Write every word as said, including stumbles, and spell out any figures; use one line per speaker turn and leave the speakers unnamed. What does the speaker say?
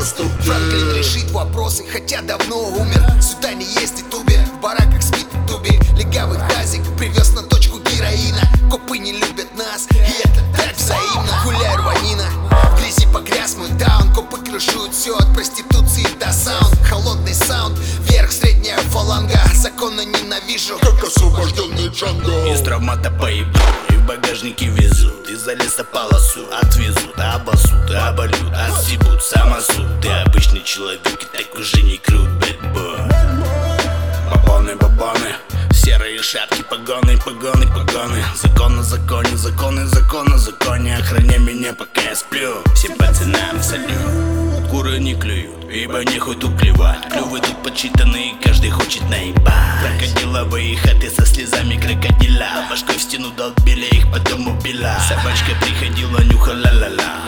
поступки.
Франклин решит вопросы, хотя давно умер. Сюда не ездит Убер, в бараках спит Тубер. Легавый тазик привез на точку героина. Копы не любят нас, и это так взаимно. Гуляй, рванина, в грязи погряз мой таун. Копы крышуют все от проституции до саунд. Холодный саунд, вверх средняя фаланга. Законно ненавижу,
Как освобожденный Джанго.
Из травмата поебу и в багажнике везут. Из-за леса полосу отвезут, обосут, обольют, отсебут, самосуд. Ты обычный человек и так уже не крут, бэтбой. Бабоны, бабоны, серые шапки, погоны, погоны, погоны. Закон на законе, законы, закон на законе. Охраняй меня, пока я сплю. Всем пацанам салют. Куры не клюют, ибо нехуй тут клевать. Клювы тут подсчитаны, каждый хочет наебать. Крокодиловые хаты со слезами крокодила. Башкой в стену долбили их, потом убила. Собачка приходила, нюхала ла-ла.